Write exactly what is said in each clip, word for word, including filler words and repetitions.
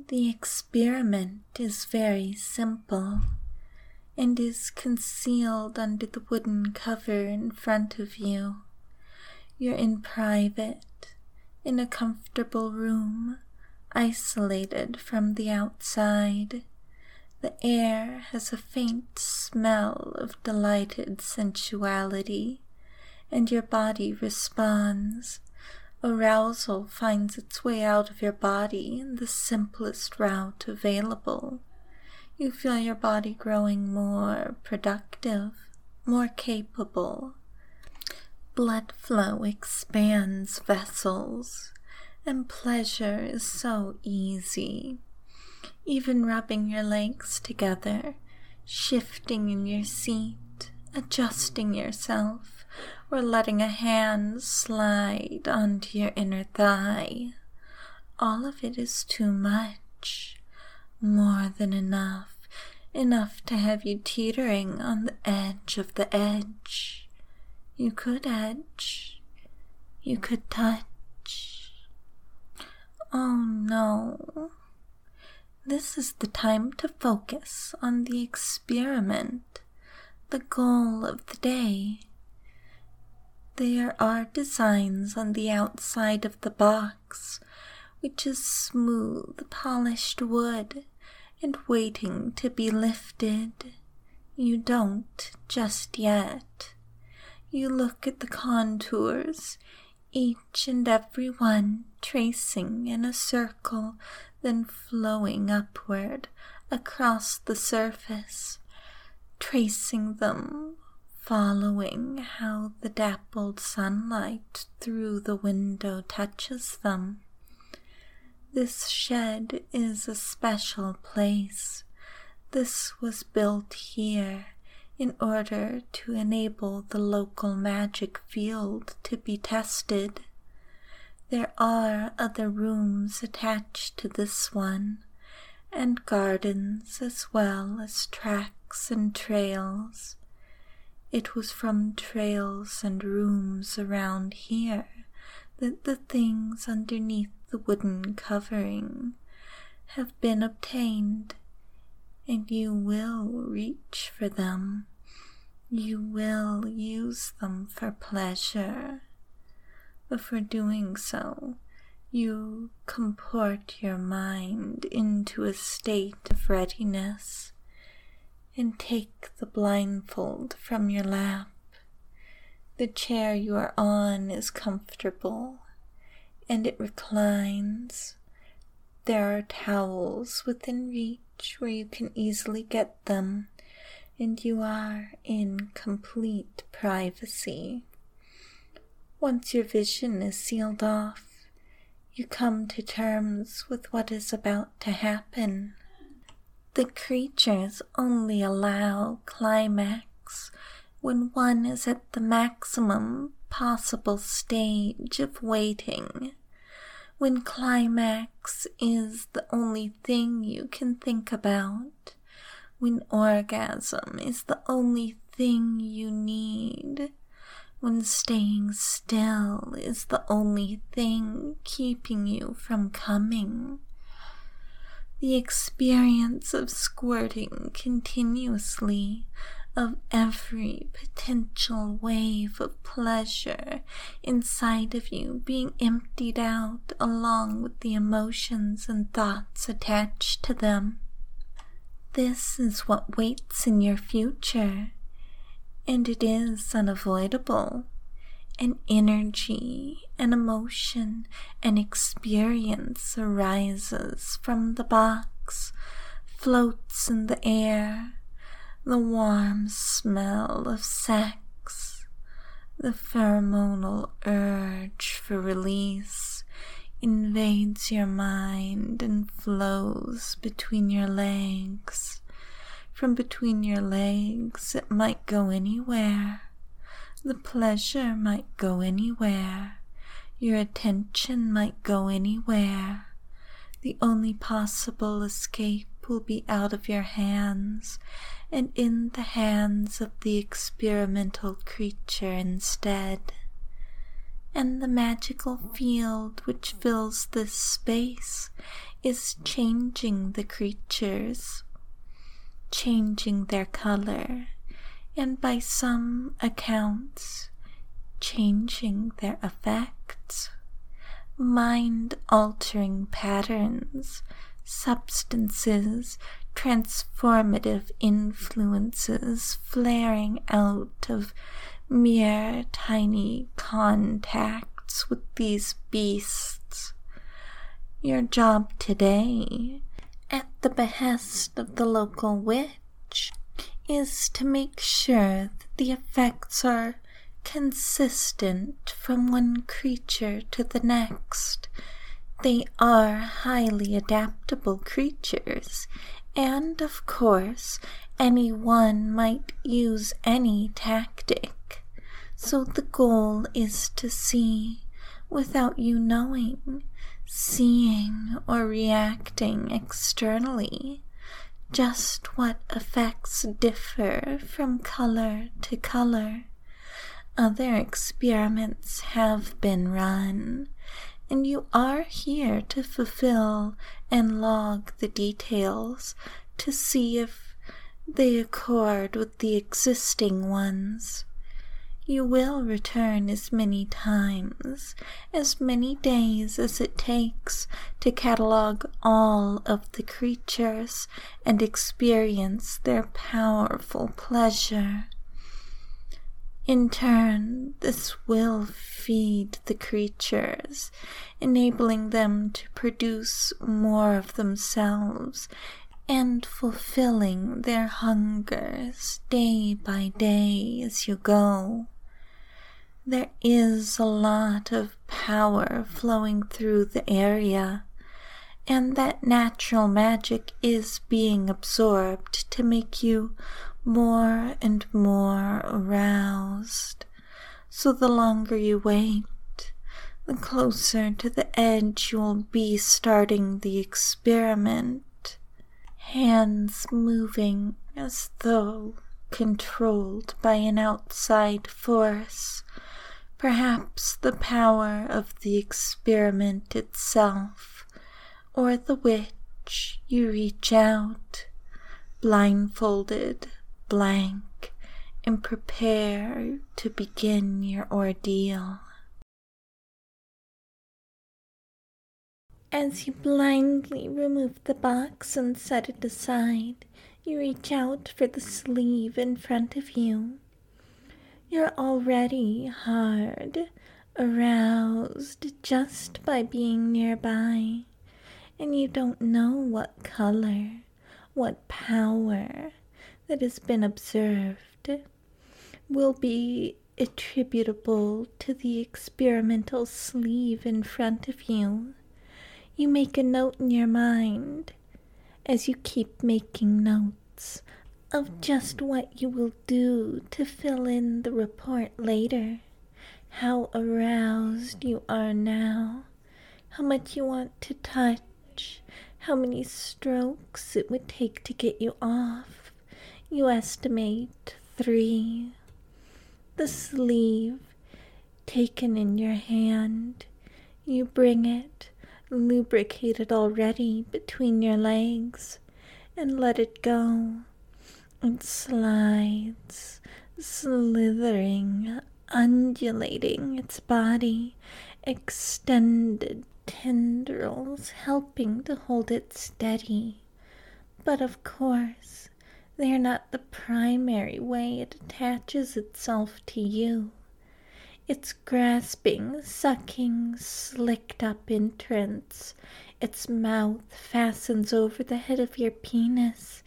The experiment is very simple and is concealed under the wooden cover in front of you. You're in private, in a comfortable room, isolated from the outside. The air has a faint smell of delighted sensuality, and your body responds. Arousal finds its way out of your body in the simplest route available. You feel your body growing more productive, more capable. Blood flow expands vessels, and pleasure is so easy. Even rubbing your legs together, shifting in your seat, adjusting yourself, or letting a hand slide onto your inner thigh. All of it is too much, more than enough, enough to have you teetering on the edge of the edge. You could edge, you could touch. Oh no. This is the time to focus on the experiment, the goal of the day. There are designs on the outside of the box, which is smooth, polished wood, and waiting to be lifted. You don't just yet. You look at the contours, each and every one tracing in a circle, then flowing upward across the surface, tracing them, following how the dappled sunlight through the window touches them. This shed is a special place. This was built here in order to enable the local magic field to be tested. There are other rooms attached to this one, and gardens as well as tracks and trails. It was from trails and rooms around here that the things underneath the wooden covering have been obtained, and you will reach for them. You will use them for pleasure. But for doing so, you comport your mind into a state of readiness and take the blindfold from your lap. The chair you are on is comfortable, and it reclines. There are towels within reach where you can easily get them, and you are in complete privacy. Once your vision is sealed off, you come to terms with what is about to happen. The creatures only allow climax when one is at the maximum possible stage of waiting, when climax is the only thing you can think about, when orgasm is the only thing you need, when staying still is the only thing keeping you from coming. The experience of squirting continuously of every potential wave of pleasure inside of you being emptied out along with the emotions and thoughts attached to them. This is what waits in your future, and it is unavoidable. An energy, an emotion, an experience arises from the box, floats in the air, the warm smell of sex, the pheromonal urge for release invades your mind and flows between your legs. From between your legs it might go anywhere. The pleasure might go anywhere. Your attention might go anywhere. The only possible escape will be out of your hands and in the hands of the experimental creature instead. And the magical field which fills this space is changing the creatures, changing their color, and by some accounts, changing their effects. Mind-altering patterns, substances, transformative influences flaring out of mere tiny contacts with these beasts. Your job today, at the behest of the local witch, is to make sure that the effects are consistent from one creature to the next. They are highly adaptable creatures, and of course, anyone might use any tactic. So the goal is to see, without you knowing, seeing or reacting externally, just what effects differ from color to color. Other experiments have been run, and you are here to fulfill and log the details to see if they accord with the existing ones. You will return as many times, as many days as it takes to catalog all of the creatures and experience their powerful pleasure. In turn, this will feed the creatures, enabling them to produce more of themselves and fulfilling their hungers day by day as you go. There is a lot of power flowing through the area, and that natural magic is being absorbed to make you more and more aroused. So the longer you wait, the closer to the edge you'll be starting the experiment. Hands moving as though controlled by an outside force, perhaps the power of the experiment itself, or the witch. You reach out, blindfolded, blank, and prepare to begin your ordeal. As you blindly remove the box and set it aside, you reach out for the sleeve in front of you. You're already hard, aroused just by being nearby, and you don't know what color, what power that has been observed will be attributable to the experimental sleeve in front of you. You make a note in your mind, as you keep making notes, of just what you will do to fill in the report later, how aroused you are now, how much you want to touch, how many strokes it would take to get you off. You estimate three. The sleeve, taken in your hand, you bring it, lubricated already, between your legs, and let it go. It slides, slithering, undulating its body, extended tendrils helping to hold it steady. But of course, they are not the primary way it attaches itself to you. Its grasping, sucking, slicked-up entrance, its mouth fastens over the head of your penis,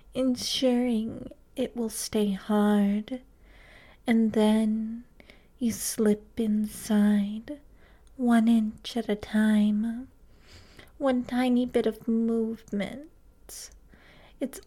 ensuring it will stay hard. And then you slip inside, one inch at a time, one tiny bit of movement, its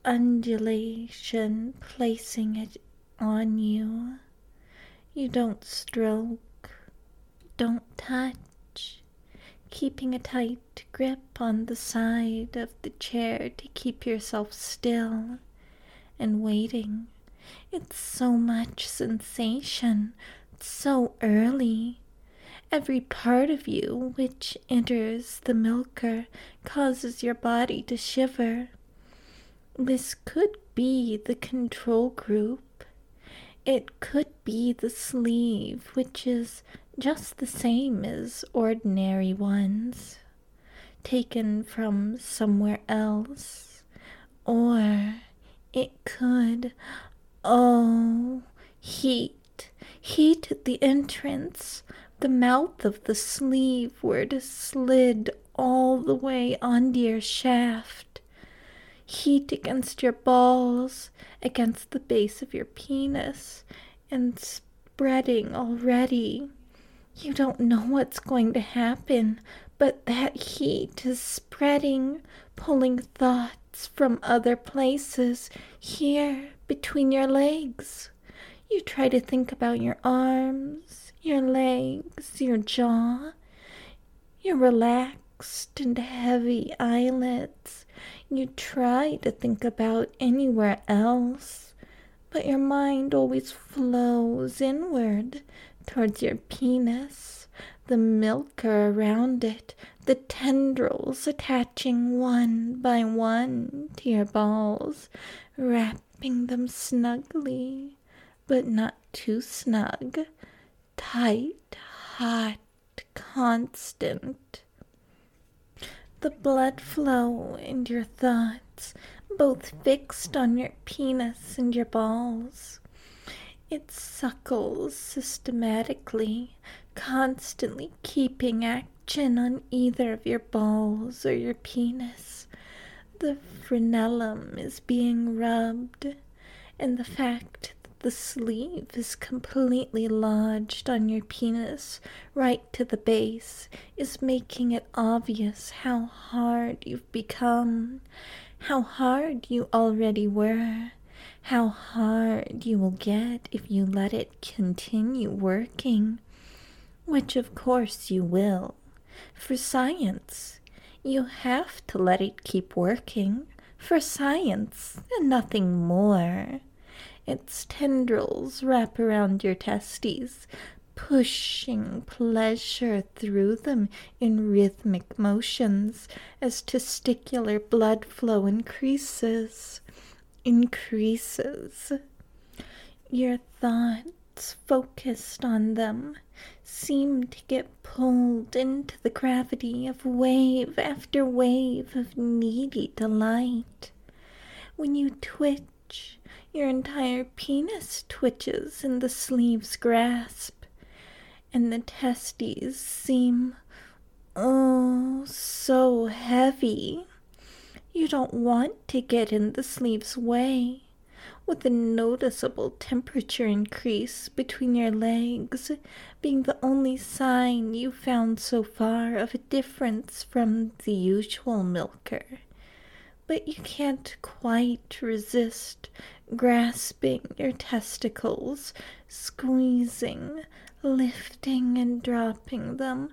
undulation placing it on you. You don't stroke, don't touch, keeping a tight grip on the side of the chair to keep yourself still, and waiting. It's so much sensation, so early, Every part of you which enters the milker causes your body to shiver. This could be the control group. It could be the sleeve, which is just the same as ordinary ones, taken from somewhere else. Or it could, oh, heat, heat at the entrance. The mouth of the sleeve where it is slid all the way onto your shaft. Heat against your balls, against the base of your penis, and spreading already. You don't know what's going to happen, but that heat is spreading, pulling thoughts from other places, here, between your legs. You try to think about your arms, your legs, your jaw, your relaxed and heavy eyelids. You try to think about anywhere else, but your mind always flows inward towards your penis, the milker around it, the tendrils attaching one by one to your balls, wrapping them snugly, but not too snug, tight, hot, constant. The blood flow and your thoughts, both fixed on your penis and your balls. It suckles systematically, constantly keeping action on either of your balls or your penis. The frenulum is being rubbed, and the fact that the sleeve is completely lodged on your penis right to the base is making it obvious how hard you've become, how hard you already were, how hard you will get if you let it continue working, which of course you will. For science, you have to let it keep working, for science and nothing more. Its tendrils wrap around your testes, pushing pleasure through them in rhythmic motions as testicular blood flow increases, increases. Your thoughts, focused on them, seem to get pulled into the gravity of wave after wave of needy delight. When you twitch, your entire penis twitches in the sleeve's grasp, and the testes seem, oh, so heavy. You don't want to get in the sleeve's way, with a noticeable temperature increase between your legs being the only sign you found so far of a difference from the usual milker. But you can't quite resist grasping your testicles, squeezing, lifting and dropping them.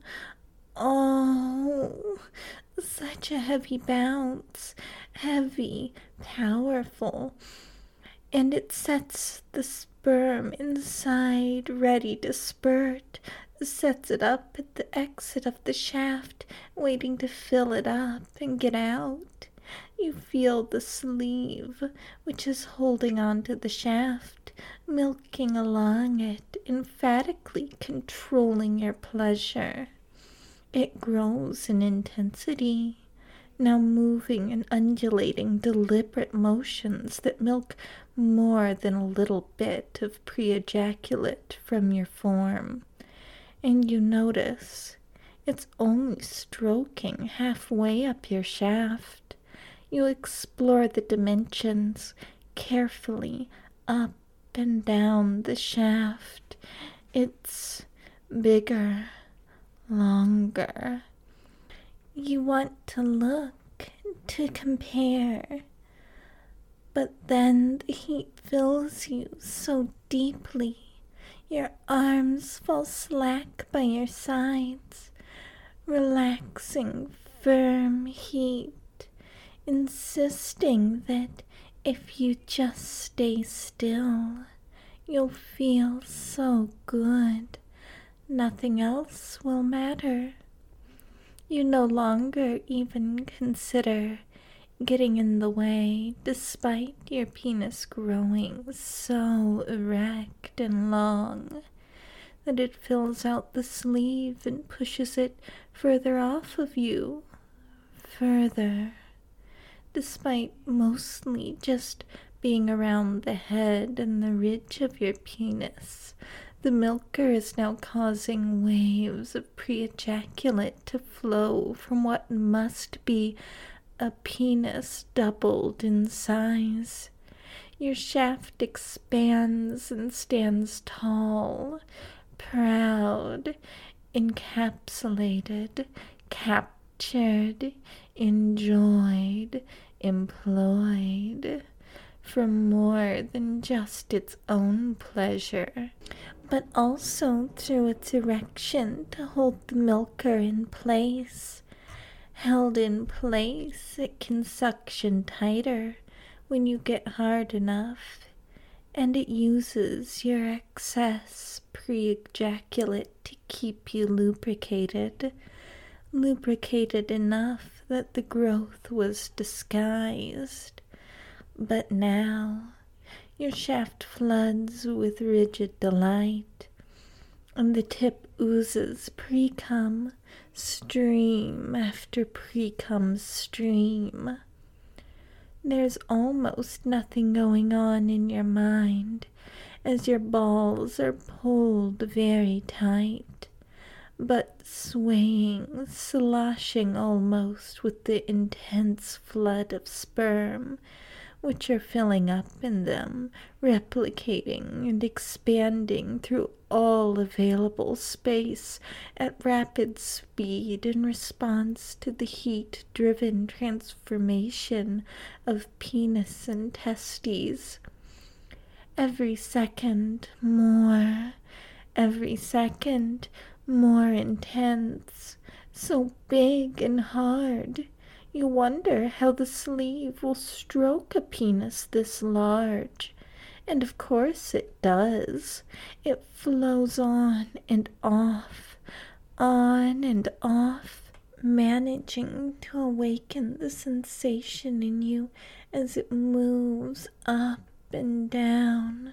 Oh, such a heavy bounce, heavy, powerful, and it sets the sperm inside ready to spurt, sets it up at the exit of the shaft, waiting to fill it up and get out. You feel the sleeve, which is holding on to the shaft, milking along it, emphatically controlling your pleasure. It grows in intensity, now moving in undulating, deliberate motions that milk more than a little bit of pre-ejaculate from your form. And you notice it's only stroking halfway up your shaft. You explore the dimensions carefully, up and down the shaft. It's bigger, longer. You want to look, to compare, but then the heat fills you so deeply. Your arms fall slack by your sides, relaxing firm heat, insisting that if you just stay still, you'll feel so good, Nothing else will matter. You no longer even consider getting in the way, despite your penis growing so erect and long that it fills out the sleeve and pushes it further off of you, further, despite mostly just being around the head and the ridge of your penis. The milker is now causing waves of pre-ejaculate to flow from what must be a penis doubled in size. Your shaft expands and stands tall, proud, encapsulated, captured, enjoyed, employed, for more than just its own pleasure, but also through its erection to hold the milker in place. Held in place, it can suction tighter when you get hard enough, and it uses your excess pre-ejaculate to keep you lubricated, lubricated enough that the growth was disguised. But now your shaft floods with rigid delight, and the tip oozes pre-cum, stream after pre-cum stream. There's almost nothing going on in your mind as your balls are pulled very tight, but swaying, sloshing almost with the intense flood of sperm which are filling up in them, replicating and expanding through all available space at rapid speed in response to the heat-driven transformation of penis and testes. Every second more, every second more intense, so big and hard. You wonder how the sleeve will stroke a penis this large. And of course it does. It flows on and off, on and off, managing to awaken the sensation in you as it moves up and down,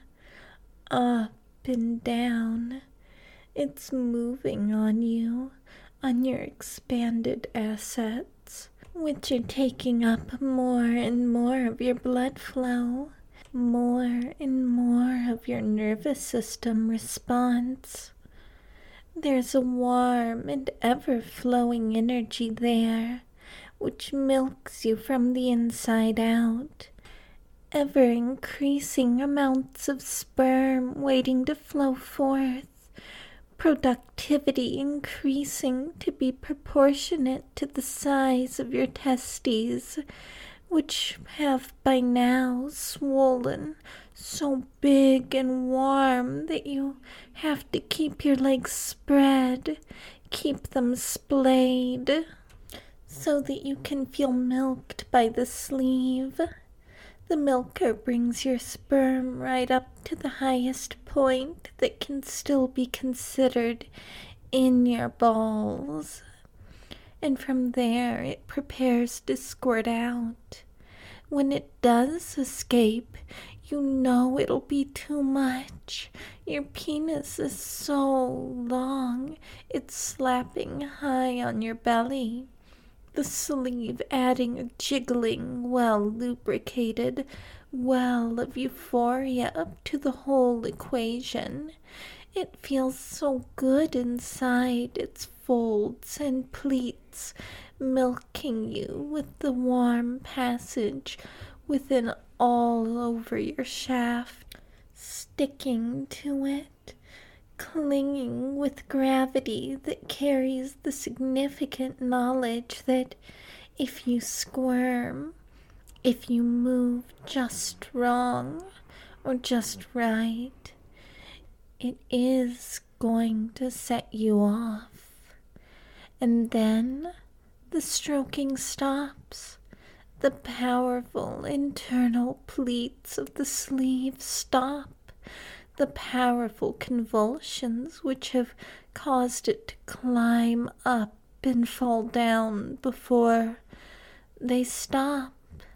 up and down. It's moving on you, on your expanded assets, which are taking up more and more of your blood flow, more and more of your nervous system response. There's a warm and ever-flowing energy there, which milks you from the inside out, ever-increasing amounts of sperm waiting to flow forth, productivity increasing to be proportionate to the size of your testes, which have by now swollen so big and warm that you have to keep your legs spread, keep them splayed, so that you can feel milked by the sleeve. The milker brings your sperm right up to the highest point that can still be considered in your balls, and from there it prepares to squirt out. When it does escape, you know it'll be too much. Your penis is so long, it's slapping high on your belly, the sleeve adding a jiggling, well-lubricated well of euphoria up to the whole equation. It feels so good inside its folds and pleats, milking you with the warm passage within all over your shaft, sticking to it, clinging with gravity that carries the significant knowledge that if you squirm, if you move just wrong or just right, it is going to set you off. And then the stroking stops. The powerful internal pleats of the sleeve stop. The powerful convulsions which have caused it to climb up and fall down before they stop.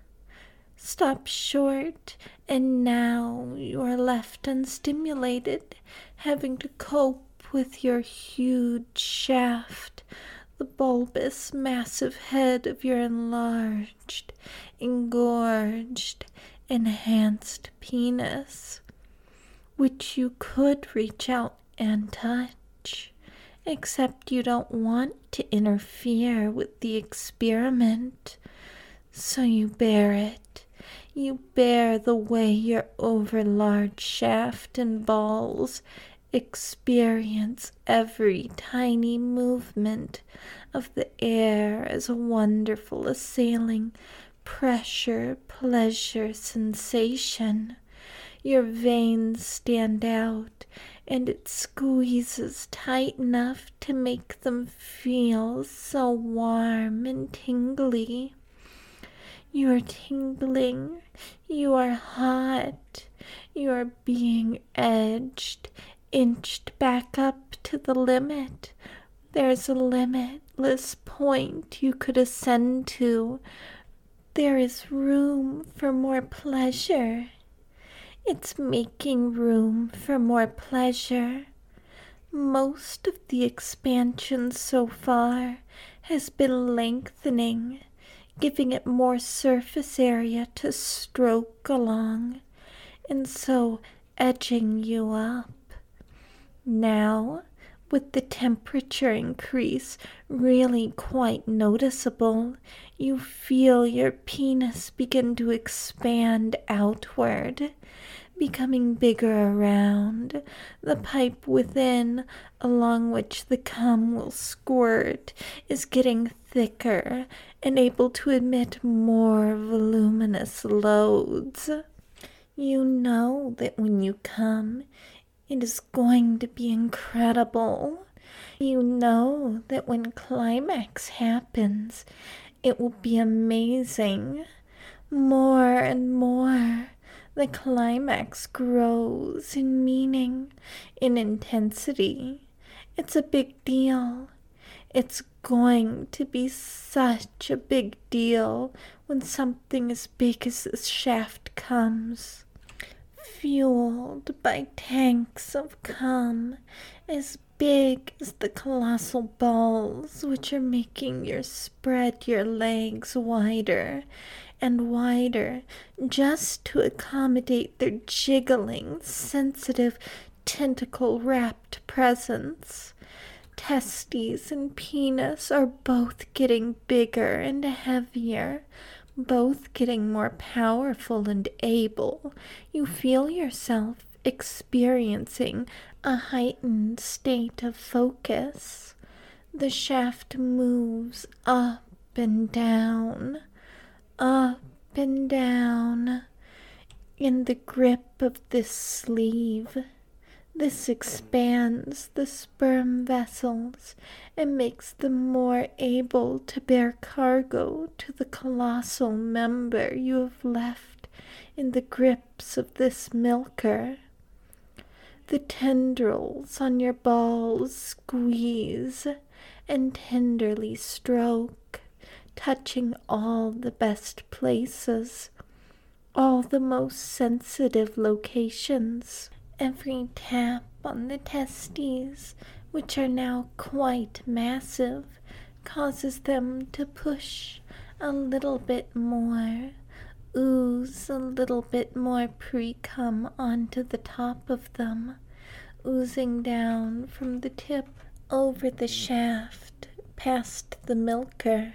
Stop short, and now you are left unstimulated, having to cope with your huge shaft, the bulbous, massive head of your enlarged, engorged, enhanced penis, which you could reach out and touch, except you don't want to interfere with the experiment, so you bear it. You bear the way your overlarge shaft and balls experience every tiny movement of the air as a wonderful assailing pressure, pleasure, sensation. Your veins stand out, and it squeezes tight enough to make them feel so warm and tingly. You are tingling, you are hot, you are being edged, inched back up to the limit. There's a limitless point you could ascend to. There is room for more pleasure. It's making room for more pleasure. Most of the expansion so far has been lengthening, giving it more surface area to stroke along, and so edging you up. Now, with the temperature increase really quite noticeable, you feel your penis begin to expand outward, becoming bigger around. The pipe within, along which the cum will squirt, is getting thicker and able to admit more voluminous loads. You know that when you come, it is going to be incredible. You know that when climax happens, it will be amazing. More and more, the climax grows in meaning, in intensity. It's a big deal. It's going to be such a big deal when something as big as this shaft comes, fueled by tanks of cum as big as the colossal balls which are making you spread your legs wider and wider just to accommodate their jiggling, sensitive, tentacle-wrapped presence. Testes and penis are both getting bigger and heavier, both getting more powerful and able. You feel yourself experiencing a heightened state of focus. The shaft moves up and down, up and down, in the grip of this sleeve. This expands the sperm vessels and makes them more able to bear cargo to the colossal member you have left in the grips of this milker. The tendrils on your balls squeeze and tenderly stroke, touching all the best places, all the most sensitive locations. Every tap on the testes, which are now quite massive, causes them to push a little bit more, ooze a little bit more pre-cum onto the top of them, oozing down from the tip over the shaft, past the milker,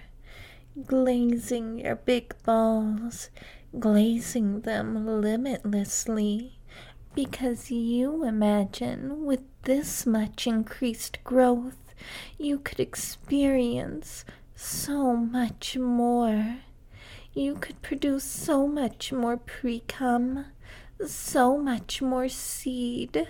glazing your big balls, glazing them limitlessly, because you imagine with this much increased growth, you could experience so much more. You could produce so much more pre-cum, so much more seed.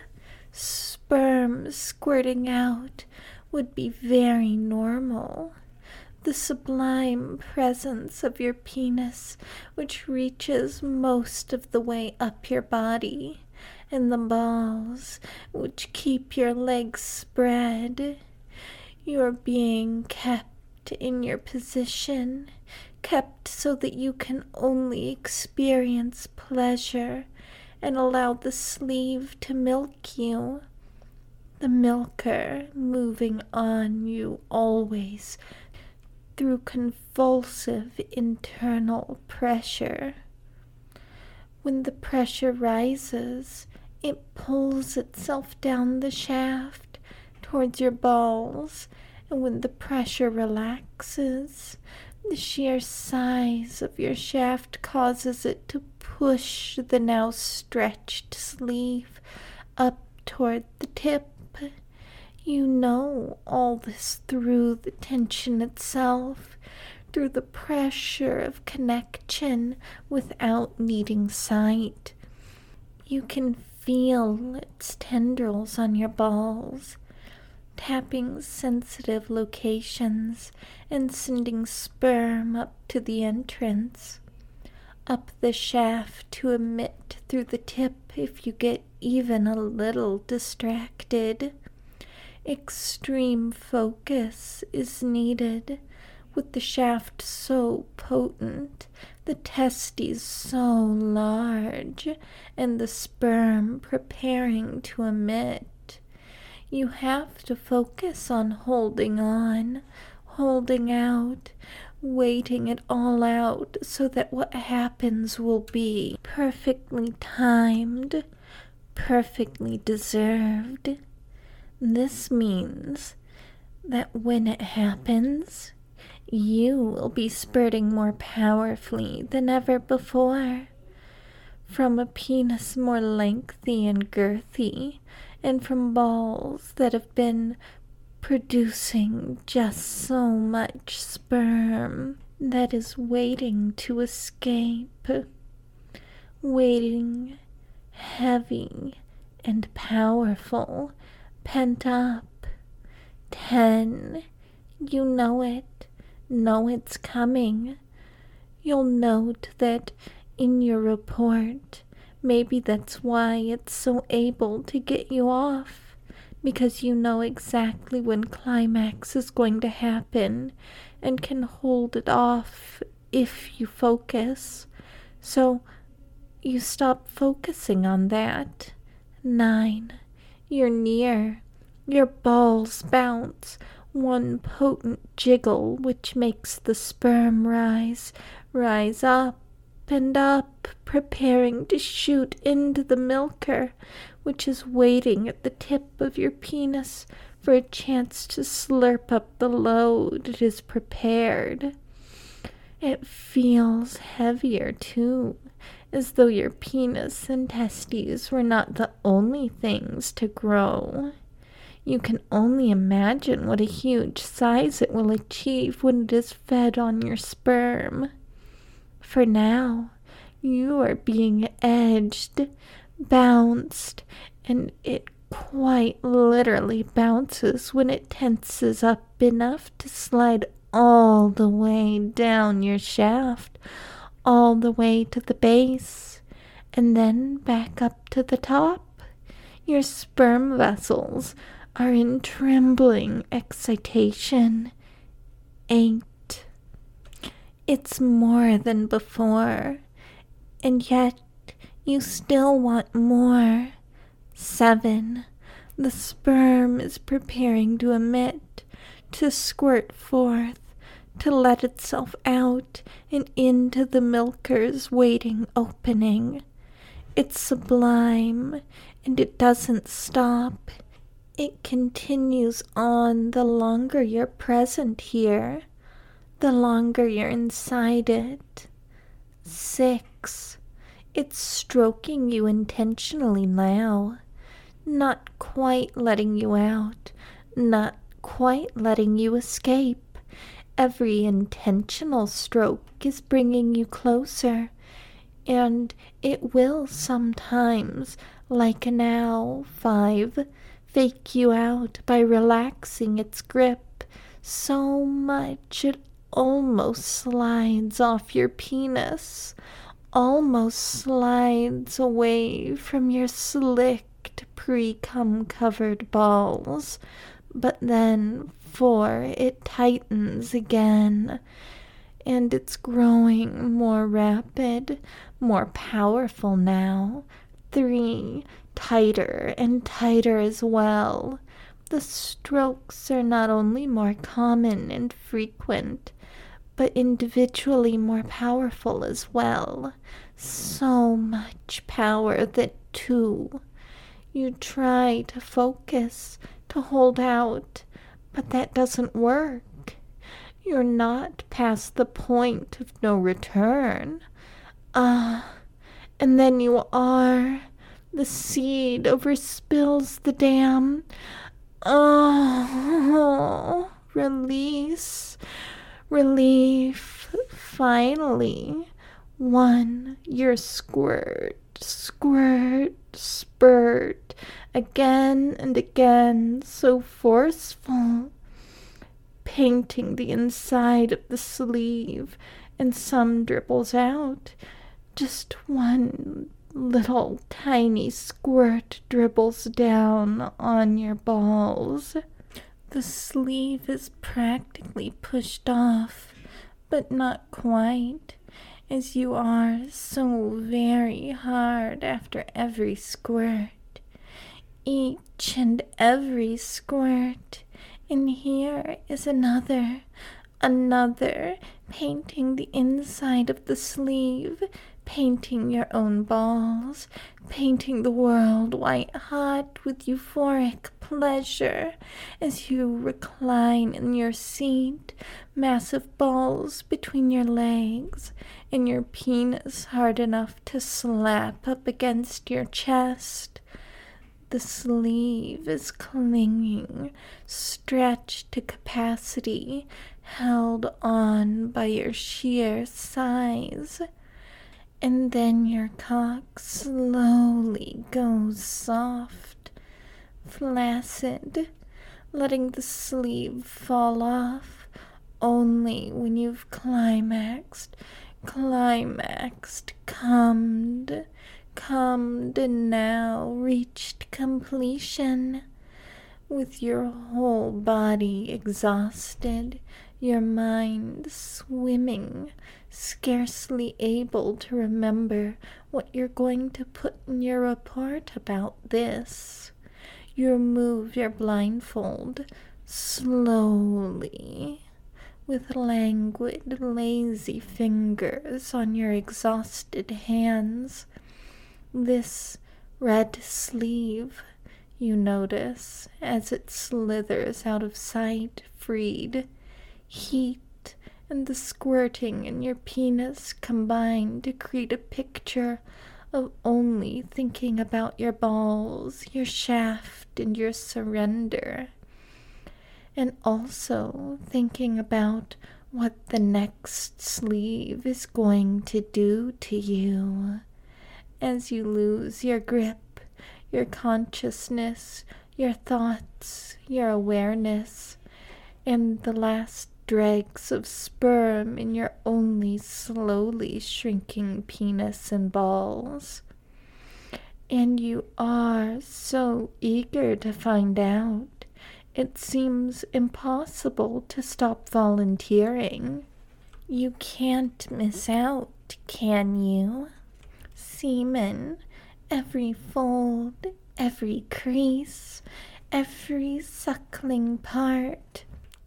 Sperm squirting out would be very normal. The sublime presence of your penis, which reaches most of the way up your body, and the balls which keep your legs spread. You're being kept in your position, kept so that you can only experience pleasure and allow the sleeve to milk you. The milker moving on you always through convulsive internal pressure. When the pressure rises, it pulls itself down the shaft towards your balls, and when the pressure relaxes, the sheer size of your shaft causes it to push the now stretched sleeve up toward the tip. You know all this through the tension itself, through the pressure of connection without needing sight. You can feel its tendrils on your balls, tapping sensitive locations and sending sperm up to the entrance, up the shaft to emit through the tip if you get even a little distracted. Extreme focus is needed, with the shaft so potent, the testes so large, and the sperm preparing to emit. You have to focus on holding on, holding out, waiting it all out so that what happens will be perfectly timed, perfectly deserved. This means that when it happens, you will be spurting more powerfully than ever before, from a penis more lengthy and girthy, and from balls that have been producing just so much sperm that is waiting to escape, waiting heavy and powerful, pent up. Ten. You know it. Know it's coming. You'll note that in your report, maybe that's why it's so able to get you off, because you know exactly when climax is going to happen and can hold it off if you focus. So you stop focusing on that. Nine. You're near. Your balls bounce, one potent jiggle which makes the sperm rise, rise up and up, preparing to shoot into the milker, which is waiting at the tip of your penis for a chance to slurp up the load it is prepared. It feels heavier, too, as though your penis and testes were not the only things to grow. You can only imagine what a huge size it will achieve when it is fed on your sperm. For now, you are being edged, bounced, and it quite literally bounces when it tenses up enough to slide all the way down your shaft, all the way to the base, and then back up to the top. Your sperm vessels are in trembling excitation. Eight. It's more than before, and yet you still want more. Seven. The sperm is preparing to emit, to squirt forth, to let itself out and into the milker's waiting opening. It's sublime, and it doesn't stop. It continues on the longer you're present here, the longer you're inside it. Six. It's stroking you intentionally now, not quite letting you out, not quite letting you escape. Every intentional stroke is bringing you closer, and it will sometimes, like now. Five. Fake you out by relaxing its grip so much it almost slides off your penis, almost slides away from your slicked pre-cum covered balls, but then four, it tightens again, and it's growing more rapid, more powerful now. Three, tighter and tighter as well. The strokes are not only more common and frequent, but individually more powerful as well. So much power that, too, you try to focus, to hold out, but that doesn't work. You're not past the point of no return. Ah, and then you are. The seed overspills the dam. Oh, release, relief, finally. One, your squirt, squirt, spurt, again and again, so forceful, painting the inside of the sleeve, and some dribbles out. Just one little tiny squirt dribbles down on your balls. The sleeve is practically pushed off, but not quite, as you are so very hard after every squirt. Each and every squirt, and here is another, another, painting the inside of the sleeve, painting your own balls, painting the world white hot with euphoric pleasure as you recline in your seat, massive balls between your legs, and your penis hard enough to slap up against your chest. The sleeve is clinging, stretched to capacity, held on by your sheer size. And then your cock slowly goes soft, flaccid, letting the sleeve fall off only when you've climaxed, climaxed, cummed, cummed, and now reached completion. With your whole body exhausted, your mind swimming, scarcely able to remember what you're going to put in your report about this. You remove your blindfold slowly, with languid, lazy fingers on your exhausted hands. This red sleeve, you notice, as it slithers out of sight, freed. Heat and the squirting in your penis combine to create a picture of only thinking about your balls, your shaft, and your surrender. And also thinking about what the next sleeve is going to do to you as you lose your grip, your consciousness, your thoughts, your awareness, and the last dregs of sperm in your only slowly shrinking penis and balls. And you are so eager to find out, it seems impossible to stop volunteering. You can't miss out, can you? Semen, every fold, every crease, every suckling part.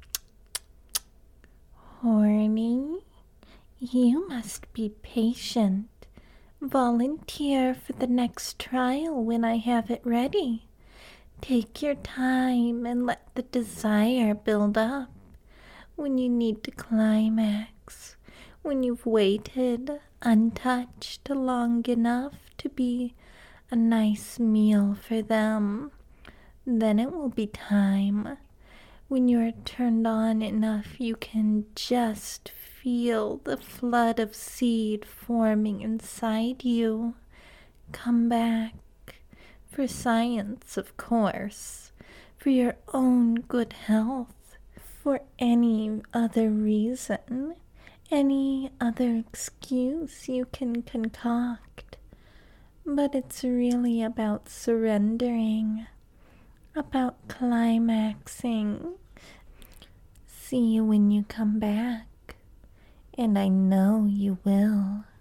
Horny? You must be patient. Volunteer for the next trial when I have it ready. Take your time and let the desire build up. When you need to climax, when you've waited untouched long enough to be a nice meal for them, then it will be time. When you are turned on enough, you can just feel the flood of seed forming inside you. Come back. For science, of course. For your own good health. For any other reason. any other excuse you can concoct, but it's really about surrendering, about climaxing. See you when you come back, and I know you will.